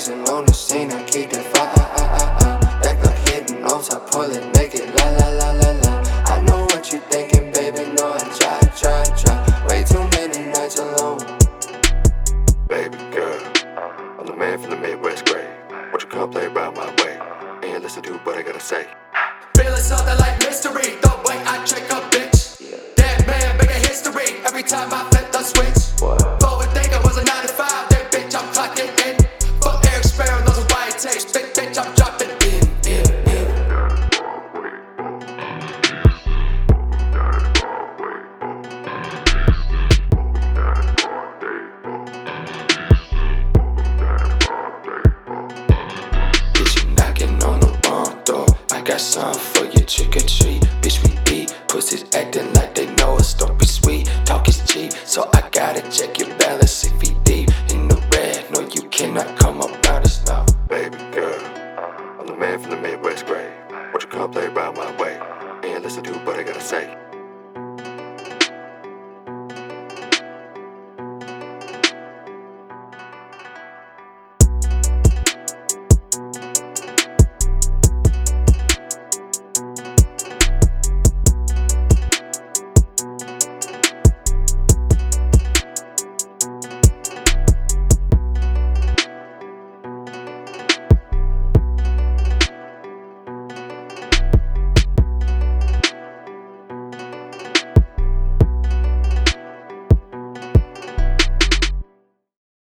Blazing on the scene, I keep the fire. Act like hitting notes, I pull it, make it la la la la la. I know what you thinking, baby, no, I try. Way too many nights alone. Baby girl, I'm the man from the Midwest grade. Won't you come play around my way and listen to what I gotta say? Feeling something like mystery, the way I check a bitch. That man making history every time I flip the switch. Forward thinker was a 9 to 5, that bitch I'm clocking in. Fuck Eric Sparrow, knows why it takes. Big bitch, I'm dropping in. Bitch, you knocking on the wrong door. I got something for you, trick or treat. Bitch, we eat pussies acting like they know us. Don't be sweet, talk is cheap. So I gotta check your balance 6 feet deep in the red. No, you cannot come up